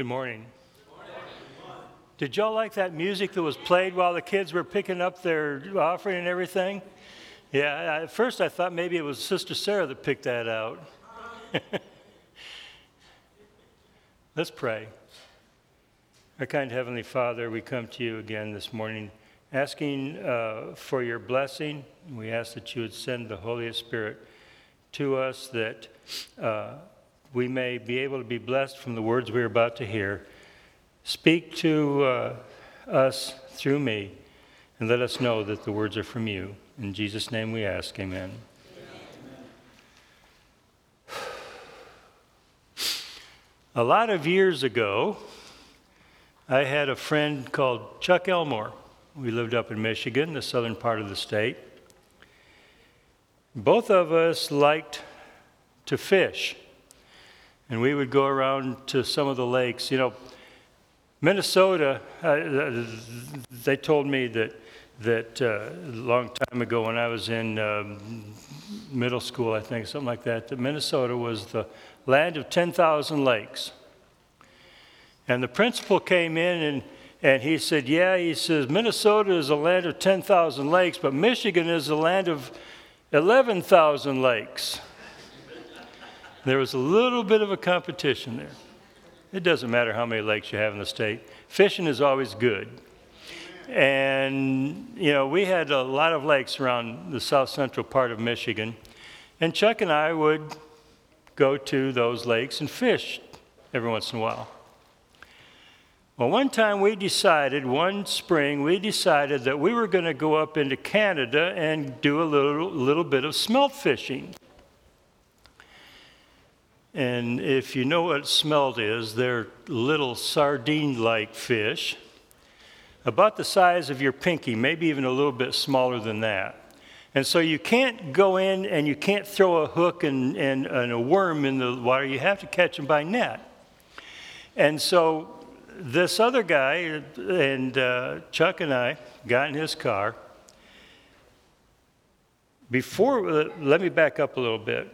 Good morning. Did y'all like that music that was played while the kids were picking up their offering and everything? Yeah, at first I thought maybe it was Sister Sarah that picked that out. Let's pray. Our kind Heavenly Father, we come to you again this morning asking for your blessing. We ask that you would send the Holy Spirit to us, that we may be able to be blessed from the words we're about to hear. Speak to us through me, and let us know that the words are from you. In Jesus' name we ask, amen. A lot of years ago, I had a friend called Chuck Elmore. We lived up in Michigan, the southern part of the state. Both of us liked to fish, and we would go around to some of the lakes. You know, Minnesota, they told me that a long time ago when I was in middle school, I think, something like that Minnesota was the land of 10,000 lakes. And the principal came in and he said, he says, Minnesota is a land of 10,000 lakes, but Michigan is a land of 11,000 lakes. There was a little bit of a competition there. It doesn't matter how many lakes you have in the state. Fishing is always good. And, you know, we had a lot of lakes around the south central part of Michigan. And Chuck and I would go to those lakes and fish every once in a while. Well, one spring, we decided that we were going to go up into Canada and do a little bit of smelt fishing. And if you know what smelt is, they're little sardine-like fish, about the size of your pinky, maybe even a little bit smaller than that. And so you can't go in and you can't throw a hook and a worm in the water. You have to catch them by net. And so this other guy and Chuck and I got in his car. Let me back up a little bit.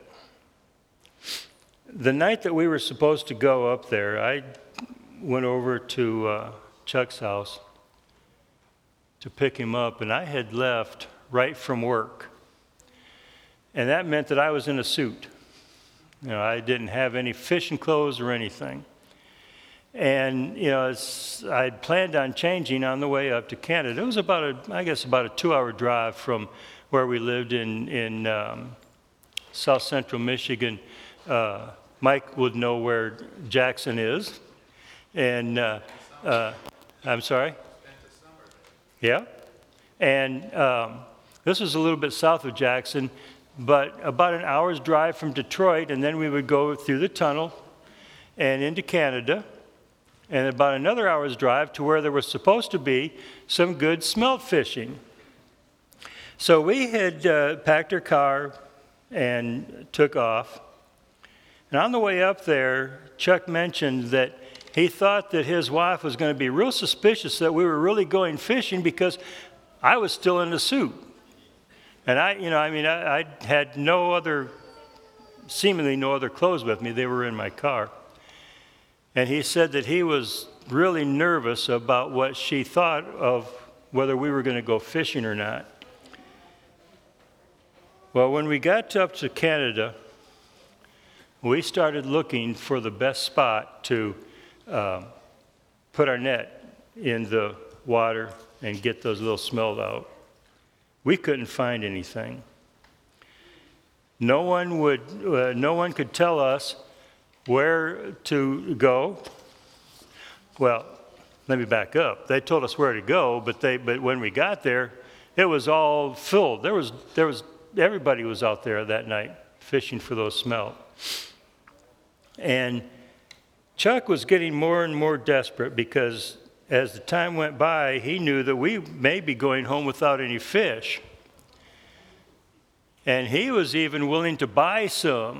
The night that we were supposed to go up there, I went over to Chuck's house to pick him up, and I had left right from work. And that meant that I was in a suit. You know, I didn't have any fishing clothes or anything. And, you know, I'd planned on changing on the way up to Canada. It was about a 2-hour drive from where we lived in south central Michigan. Mike would know where Jackson is. And, I'm sorry? Yeah. And this was a little bit south of Jackson, but about an hour's drive from Detroit, and then we would go through the tunnel and into Canada, and about another hour's drive to where there was supposed to be some good smelt fishing. So we had packed our car and took off. And on the way up there, Chuck mentioned that he thought that his wife was going to be real suspicious that we were really going fishing because I was still in the suit. And I had seemingly no other clothes with me. They were in my car. And he said that he was really nervous about what she thought of whether we were going to go fishing or not. Well, when we got up to Canada, we started looking for the best spot to put our net in the water and get those little smelt out. We couldn't find anything. No one could tell us where to go. Well, let me back up. They told us where to go, but when we got there, it was all filled. Everybody was out there that night fishing for those smelt. And Chuck was getting more and more desperate because as the time went by, he knew that we may be going home without any fish. And he was even willing to buy some.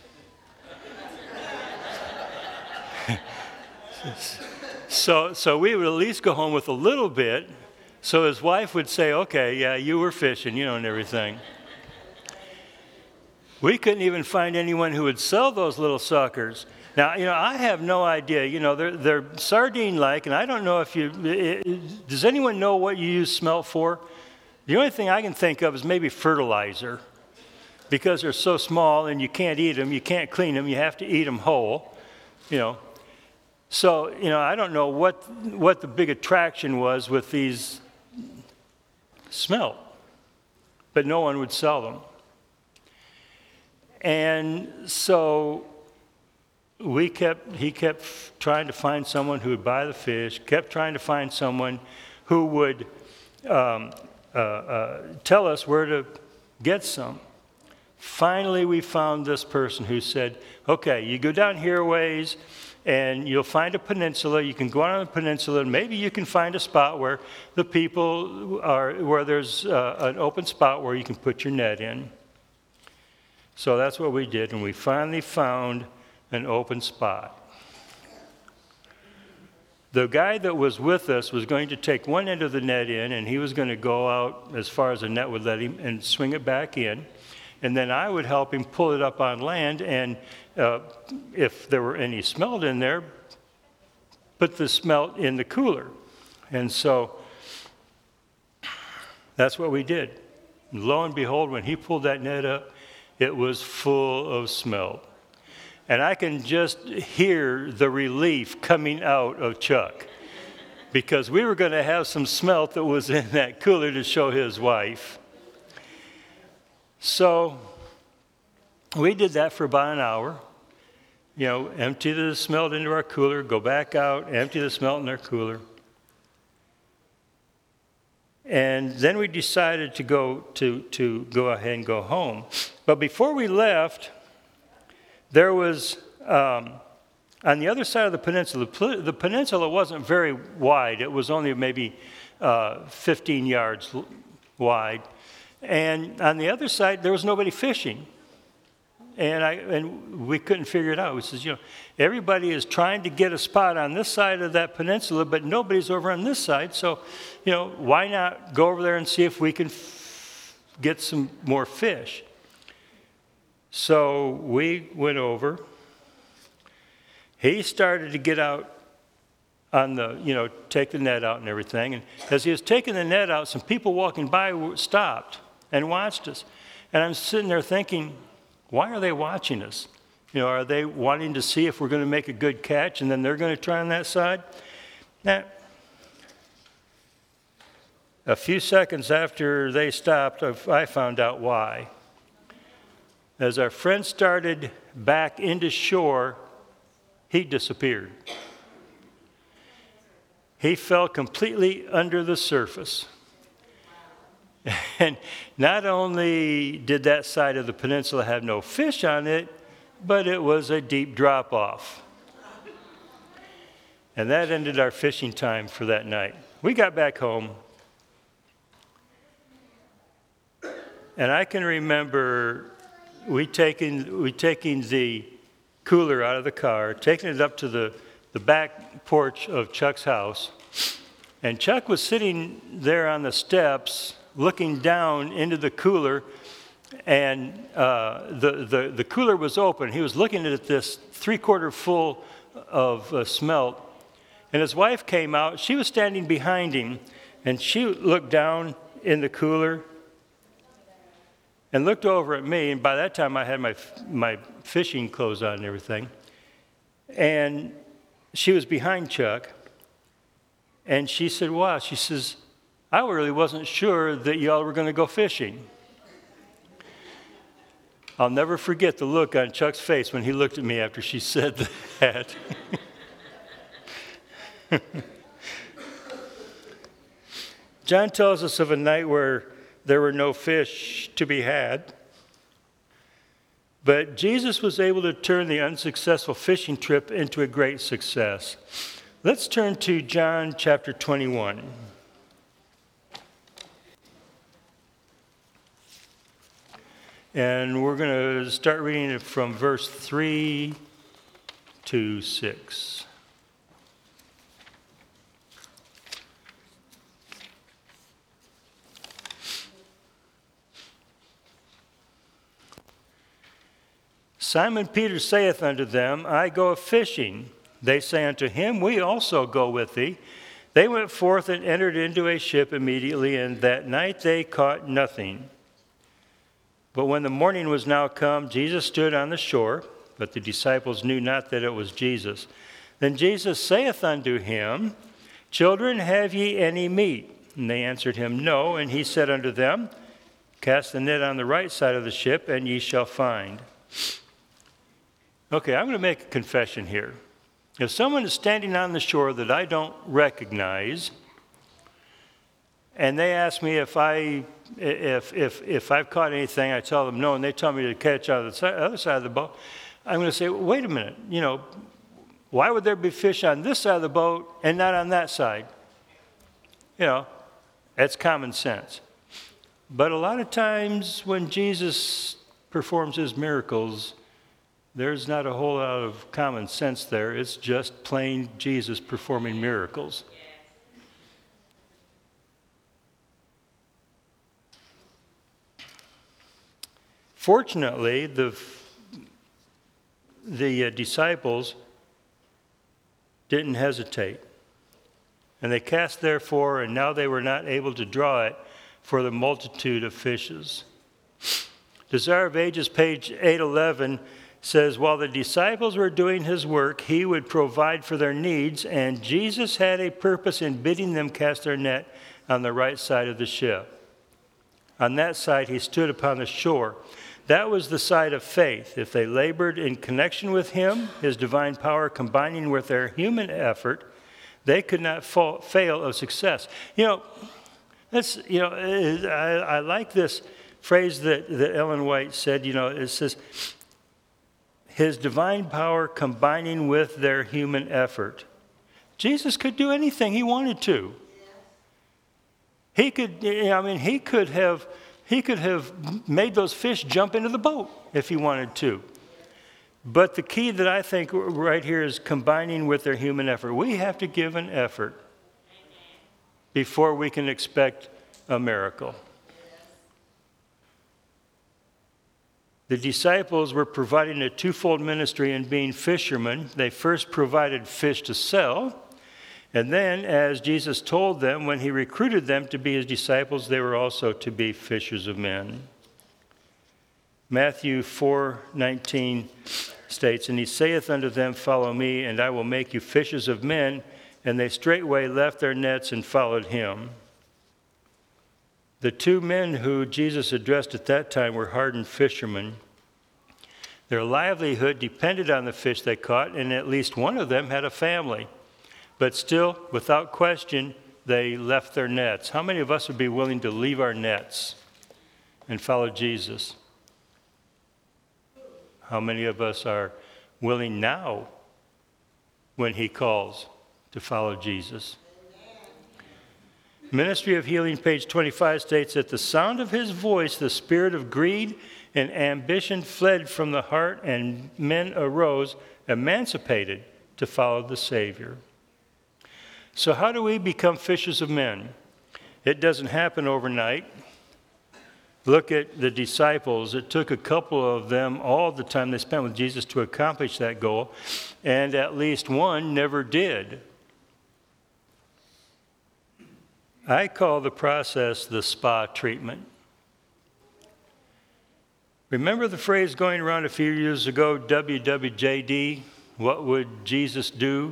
So we would at least go home with a little bit, so his wife would say, okay, yeah, you were fishing, and everything. We couldn't even find anyone who would sell those little suckers. Now, I have no idea. They're sardine-like, and I don't know if does anyone know what you use smelt for? The only thing I can think of is maybe fertilizer, because they're so small and you can't eat them, you can't clean them, you have to eat them whole, So, I don't know what the big attraction was with these smelt, but no one would sell them. And so he kept trying to find someone who would buy the fish, kept trying to find someone who would tell us where to get some. Finally, we found this person who said, okay, you go down here a ways and you'll find a peninsula. You can go out on the peninsula and maybe you can find a spot where the people are, where there's an open spot where you can put your net in. So that's what we did, and we finally found an open spot. The guy that was with us was going to take one end of the net in, and he was going to go out as far as the net would let him and swing it back in. And then I would help him pull it up on land, and if there were any smelt in there, put the smelt in the cooler. And so that's what we did. And lo and behold, when he pulled that net up, it was full of smelt. And I can just hear the relief coming out of Chuck, because we were going to have some smelt that was in that cooler to show his wife. So we did that for about an hour. Empty the smelt into our cooler, go back out, empty the smelt in our cooler. And then we decided to go ahead and go home. But before we left, there was, on the other side of the peninsula wasn't very wide. It was only maybe 15 yards wide. And on the other side, there was nobody fishing. And we couldn't figure it out. We says, everybody is trying to get a spot on this side of that peninsula, but nobody's over on this side. So, why not go over there and see if we can get some more fish? So we went over. He started to get out on the, take the net out and everything. And as he was taking the net out, some people walking by stopped and watched us. And I'm sitting there thinking, why are they watching us? Are they wanting to see if we're going to make a good catch and then they're going to try on that side? Now, a few seconds after they stopped, I found out why. As our friend started back into shore, he disappeared. He fell completely under the surface. And not only did that side of the peninsula have no fish on it, but it was a deep drop-off. And that ended our fishing time for that night. We got back home, and I can remember we taking the cooler out of the car, taking it up to the back porch of Chuck's house, and Chuck was sitting there on the steps looking down into the cooler, and the cooler was open. He was looking at this 3/4 full of smelt, and his wife came out. She was standing behind him, and she looked down in the cooler and looked over at me, and by that time I had my fishing clothes on and everything, and she was behind Chuck, and she said, wow, she says, I really wasn't sure that y'all were going to go fishing. I'll never forget the look on Chuck's face when he looked at me after she said that. John tells us of a night where there were no fish to be had, but Jesus was able to turn the unsuccessful fishing trip into a great success. Let's turn to John chapter 21. And we're going to start reading it from verse 3 to 6. Simon Peter saith unto them, I go a-fishing. They say unto him, We also go with thee. They went forth and entered into a ship immediately, and that night they caught nothing. But when the morning was now come, Jesus stood on the shore, but the disciples knew not that it was Jesus. Then Jesus saith unto him, Children, have ye any meat? And they answered him, No. And he said unto them, Cast the net on the right side of the ship, and ye shall find. Okay, I'm going to make a confession here. If someone is standing on the shore that I don't recognize, and they ask me if I've caught anything, I tell them no, and they tell me to catch out of the other side of the boat, I'm going to say, wait a minute, why would there be fish on this side of the boat and not on that side? That's common sense. But a lot of times when Jesus performs his miracles, there's not a whole lot of common sense there. It's just plain Jesus performing miracles. Fortunately, the disciples didn't hesitate. And they cast therefore, and now they were not able to draw it for the multitude of fishes. Desire of Ages, page 811, says, While the disciples were doing his work, he would provide for their needs, and Jesus had a purpose in bidding them cast their net on the right side of the ship. On that side he stood upon the shore. That was the side of faith. If they labored in connection with him, his divine power combining with their human effort, they could not fail of success. I like this phrase that Ellen White said, it says, his divine power combining with their human effort. Jesus could do anything he wanted to. He could have made those fish jump into the boat if he wanted to. But the key that I think right here is combining with their human effort. We have to give an effort before we can expect a miracle. The disciples were providing a twofold ministry in being fishermen. They first provided fish to sell, and then, as Jesus told them, when he recruited them to be his disciples, they were also to be fishers of men. Matthew 4:19 states, And he saith unto them, Follow me, and I will make you fishers of men. And they straightway left their nets and followed him. The two men who Jesus addressed at that time were hardened fishermen. Their livelihood depended on the fish they caught, and at least one of them had a family. But still, without question, they left their nets. How many of us would be willing to leave our nets and follow Jesus? How many of us are willing now, when he calls, to follow Jesus? Ministry of Healing, page 25, states, At the sound of his voice, the spirit of greed and ambition fled from the heart, and men arose, emancipated, to follow the Savior. So how do we become fishers of men? It doesn't happen overnight. Look at the disciples. It took a couple of them all the time they spent with Jesus to accomplish that goal, and at least one never did. I call the process the spa treatment. Remember the phrase going around a few years ago, WWJD, what would Jesus do?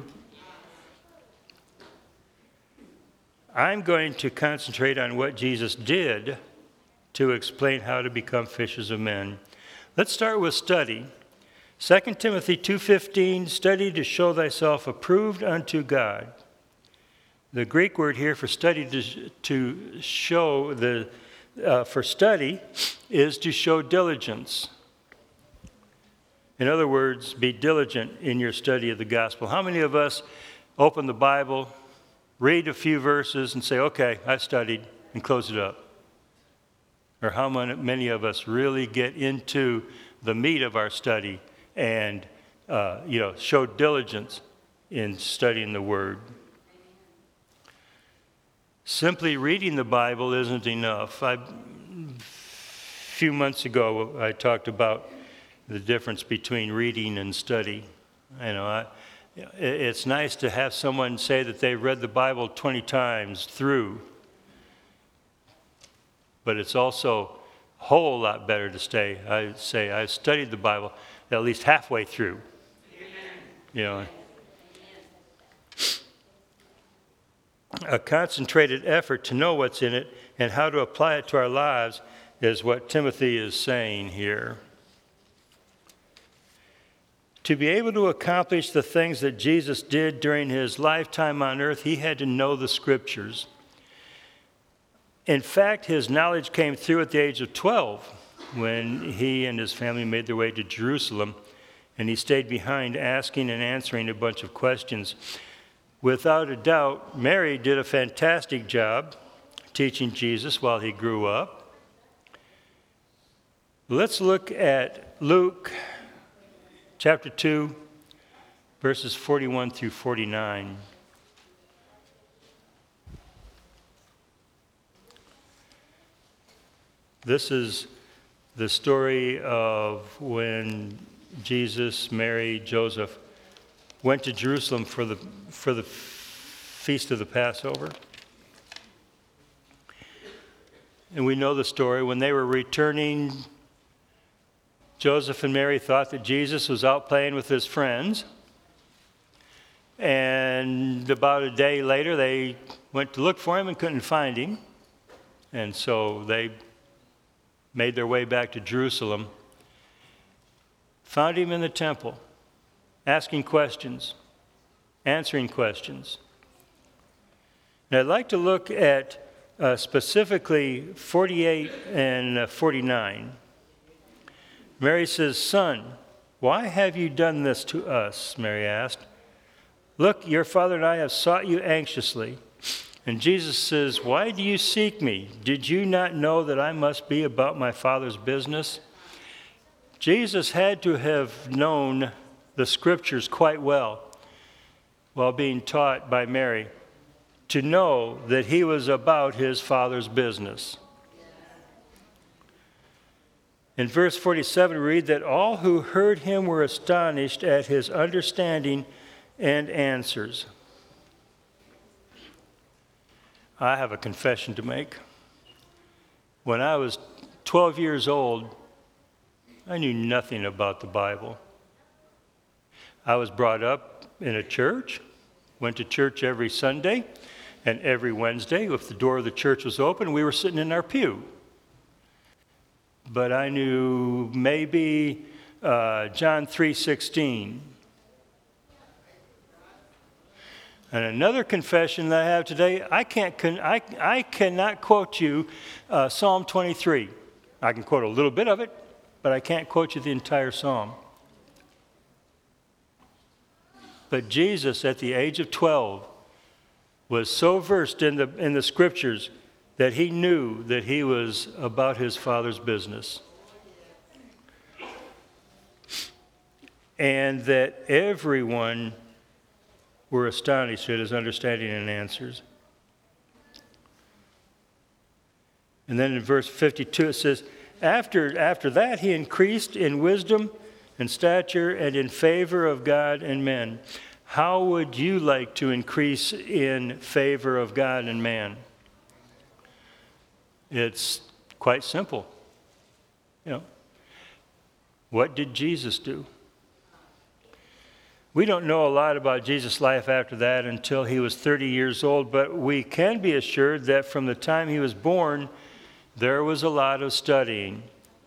I'm going to concentrate on what Jesus did to explain how to become fishers of men. Let's start with study. 2 Timothy 2:15, study to show thyself approved unto God. The Greek word here for study for study is to show diligence. In other words, be diligent in your study of the gospel. How many of us open the Bible, read a few verses, and say, okay, I studied, and close it up? Or how many of us really get into the meat of our study and show diligence in studying the Word? Simply reading the Bible isn't enough. A few months ago, I talked about the difference between reading and study. It's nice to have someone say that they've read the Bible 20 times through, but it's also a whole lot better to I've studied the Bible at least halfway through. A concentrated effort to know what's in it and how to apply it to our lives is what Timothy is saying here. To be able to accomplish the things that Jesus did during his lifetime on earth, he had to know the Scriptures. In fact, his knowledge came through at the age of 12 when he and his family made their way to Jerusalem, and he stayed behind asking and answering a bunch of questions. Without a doubt, Mary did a fantastic job teaching Jesus while he grew up. Let's look at Luke chapter 2, verses 41 through 49. This is the story of when Jesus, Mary, Joseph went to Jerusalem for the feast of the Passover. And we know the story. When they were returning, Joseph and Mary thought that Jesus was out playing with his friends. And about a day later, they went to look for him and couldn't find him. And so they made their way back to Jerusalem, found him in the temple, asking questions, answering questions. And I'd like to look at specifically 48 and 49. Mary says, "Son, why have you done this to us?" Mary asked. "Look, your father and I have sought you anxiously." And Jesus says, "Why do you seek me? Did you not know that I must be about my Father's business?" Jesus had to have known the Scriptures quite well while being taught by Mary to know that he was about his Father's business. In verse 47, we read that all who heard him were astonished at his understanding and answers. I have a confession to make. When I was 12 years old, I knew nothing about the Bible. I was brought up in a church, went to church every Sunday, and every Wednesday, if the door of the church was open, we were sitting in our pew. But I knew maybe John 3:16. And another confession that I have today, I cannot quote you Psalm 23. I can quote a little bit of it, but I can't quote you the entire psalm. But Jesus, at the age of 12, was so versed in the Scriptures that he knew that he was about his Father's business. And that everyone were astonished at his understanding and answers. And then in verse 52 it says, After that he increased in wisdom and stature and in favor of God and men. How would you like to increase in favor of God and man? It's quite simple. What did Jesus do? We don't know a lot about Jesus' life after that until he was 30 years old, but we can be assured that from the time he was born, there was a lot of studying.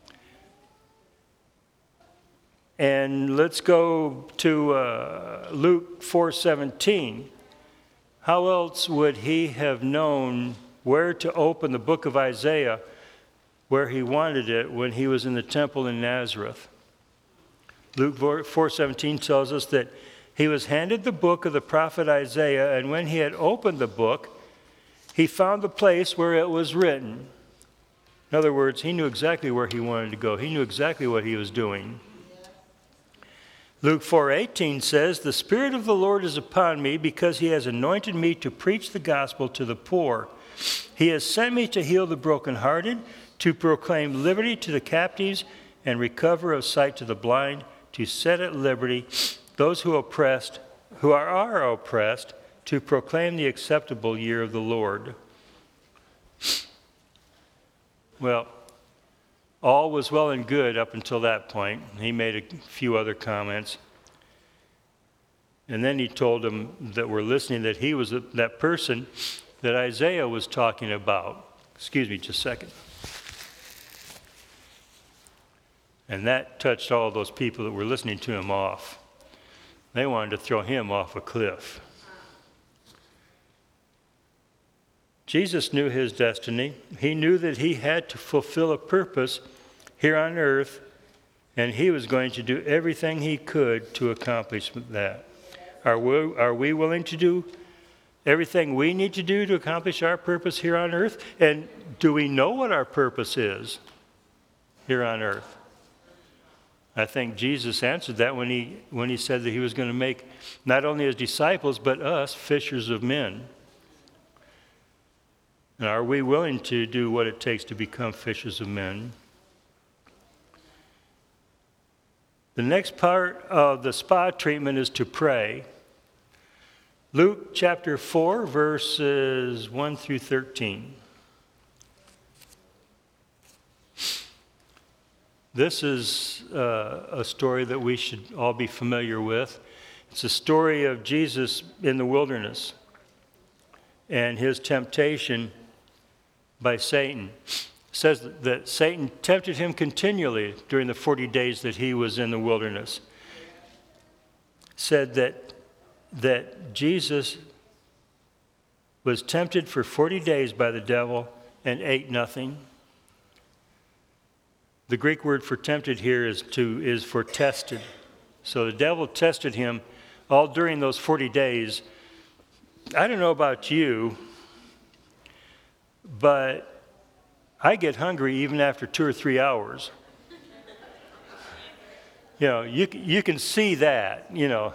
And let's go to Luke 4:17. How else would he have known where to open the book of Isaiah, where he wanted it when he was in the temple in Nazareth? Luke 4:17 tells us that he was handed the book of the prophet Isaiah, and when he had opened the book, he found the place where it was written. In other words, he knew exactly where he wanted to go. He knew exactly what he was doing. Luke 4:18 says, "The Spirit of the Lord is upon me because he has anointed me to preach the gospel to the poor. He has sent me to heal the brokenhearted, to proclaim liberty to the captives, and recover of sight to the blind, to set at liberty those who are oppressed, to proclaim the acceptable year of the Lord. Well, all was well and good up until that point. He made a few other comments. And then he told them that were listening that he was that person that Isaiah was talking about. Excuse me just a second. And that touched all those people that were listening to him off. They wanted to throw him off a cliff. Jesus knew his destiny. He knew that he had to fulfill a purpose here on earth, and he was going to do everything he could to accomplish that. Are we willing to do everything we need to do to accomplish our purpose here on earth? And do we know what our purpose is here on earth? I think Jesus answered that when he said that he was going to make not only his disciples, but us fishers of men. And are we willing to do what it takes to become fishers of men? The next part of the spa treatment is to pray. Luke chapter 4, verses 1 through 13. This is a story that we should all be familiar with. It's a story of Jesus in the wilderness and his temptation by Satan. It says that Satan tempted him continually during the 40 days that he was in the wilderness. Said that Jesus was tempted for 40 days by the devil and ate nothing. The Greek word for tempted here is for tested. So the devil tested him all during those 40 days. I don't know about you, but I get hungry even after 2 or 3 hours. You know, you can see that, you know.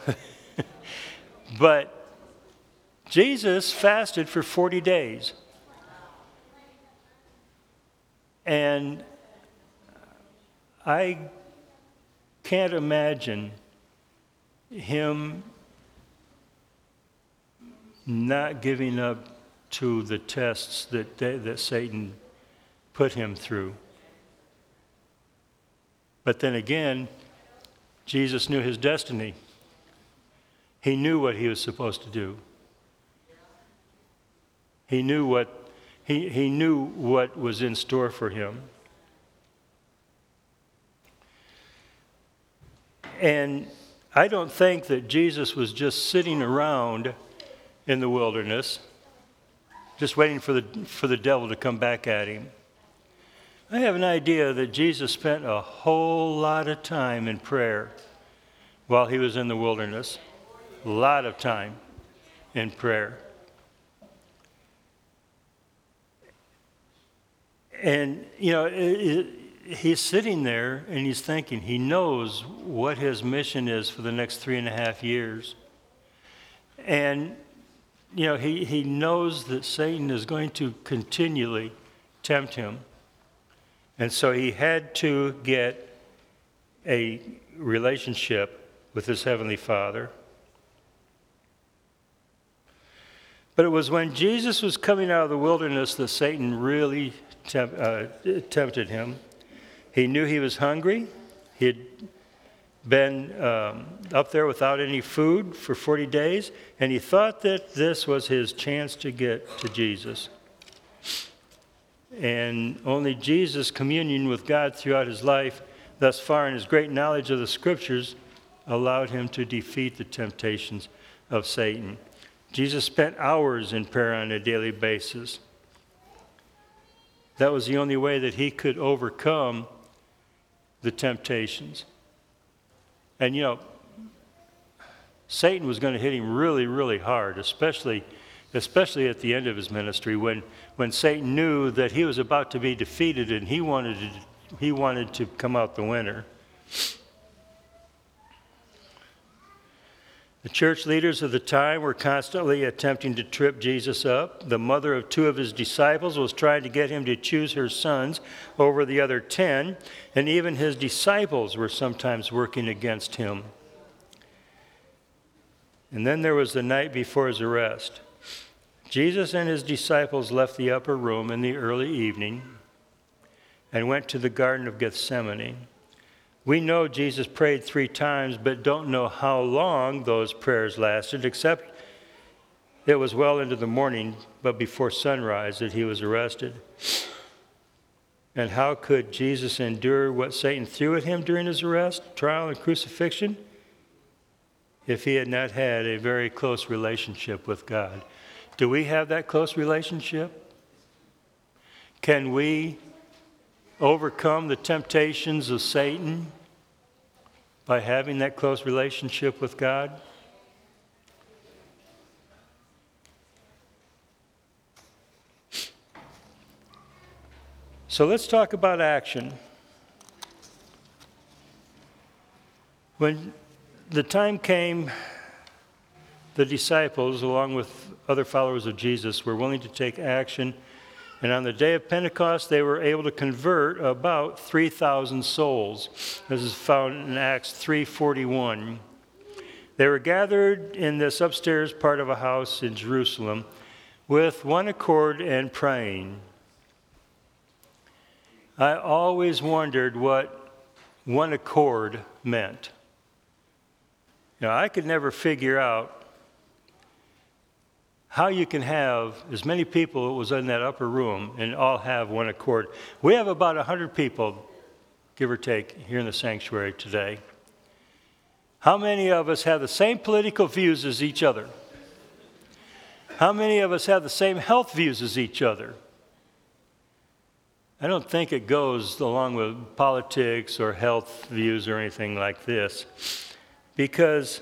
But Jesus fasted for 40 days. And I can't imagine him not giving up to the tests that Satan put him through. But then again, Jesus knew his destiny. He knew what he was supposed to do. He knew what was in store for him. And I don't think that Jesus was just sitting around in the wilderness, just waiting for the devil to come back at him. I have an idea that Jesus spent a whole lot of time in prayer while he was in the wilderness. A lot of time in prayer. And, you know, he's sitting there and he's thinking, he knows what his mission is for the next 3.5 years. And, you know, he knows that Satan is going to continually tempt him. And so he had to get a relationship with his Heavenly Father. But it was when Jesus was coming out of the wilderness that Satan really tempted him. He knew he was hungry. He had been up there without any food for 40 days, and he thought that this was his chance to get to Jesus. And only Jesus' communion with God throughout his life, thus far, and his great knowledge of the Scriptures, allowed him to defeat the temptations of Satan. Jesus spent hours in prayer on a daily basis. That was the only way that he could overcome the temptations. And, you know, Satan was going to hit him really, really hard, especially at the end of his ministry when Satan knew that he was about to be defeated and he wanted to come out the winner. The church leaders of the time were constantly attempting to trip Jesus up. The mother of 2 of his disciples was trying to get him to choose her sons over the other 10, and even his disciples were sometimes working against him. And then there was the night before his arrest. Jesus and his disciples left the upper room in the early evening and went to the Garden of Gethsemane. We know Jesus prayed 3 times, but don't know how long those prayers lasted, except it was well into the morning, but before sunrise, that he was arrested. And how could Jesus endure what Satan threw at him during his arrest, trial, and crucifixion if he had not had a very close relationship with God? Do we have that close relationship? Can we overcome the temptations of Satan by having that close relationship with God? So let's talk about action. When the time came, the disciples, along with other followers of Jesus, were willing to take action. And on the day of Pentecost, they were able to convert about 3,000 souls. This is found in Acts 3:41. They were gathered in this upstairs part of a house in Jerusalem with one accord and praying. I always wondered what one accord meant. I could never figure out how you can have as many people as was in that upper room and all have one accord. We have about 100 people, give or take, here in the sanctuary today. How many of us have the same political views as each other? How many of us have the same health views as each other? I don't think it goes along with politics or health views or anything like this, because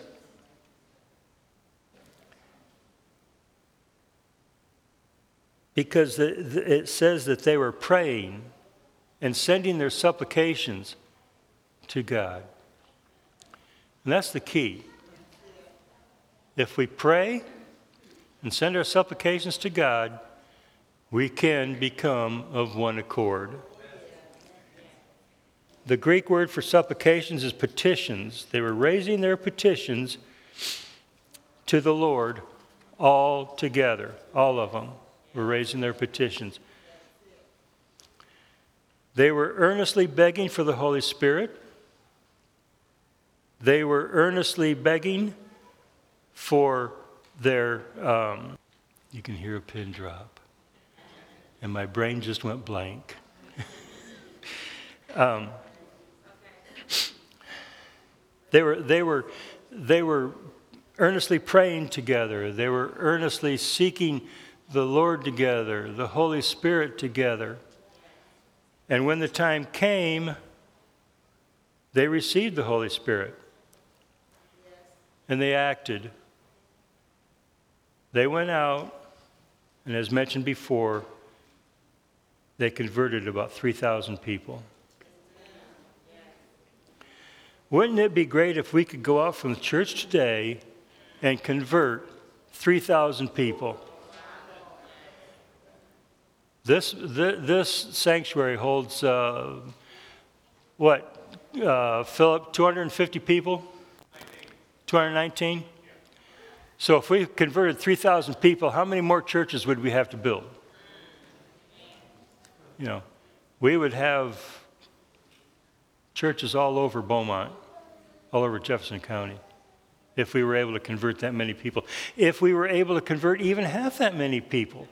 it says that they were praying and sending their supplications to God. And that's the key. If we pray and send our supplications to God, we can become of one accord. The Greek word for supplications is petitions. They were raising their petitions to the Lord all together. All of them were raising their petitions. They were earnestly begging for the Holy Spirit. They were earnestly begging for their, you can hear a pin drop. And my brain just went blank. They were earnestly praying together. They were earnestly seeking the Lord together, the Holy Spirit together. And when the time came, they received the Holy Spirit. And they acted. They went out, and as mentioned before, they converted about 3,000 people. Wouldn't it be great if we could go out from the church today and convert 3,000 people? This sanctuary holds, Philip, 250 people? 219? So if we converted 3,000 people, how many more churches would we have to build? We would have churches all over Beaumont, all over Jefferson County, if we were able to convert that many people. If we were able to convert even half that many people.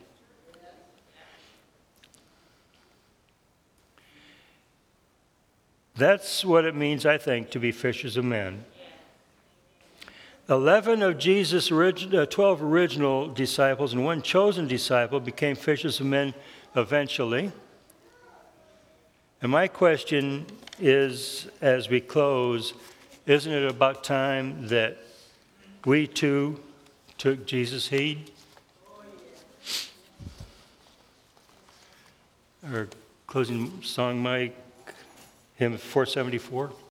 That's what it means, I think, to be fishers of men. 11 of Jesus' 12 original disciples and one chosen disciple became fishers of men eventually. And my question is, as we close, isn't it about time that we too took Jesus' heed? Our closing song, Mike, hymn 474.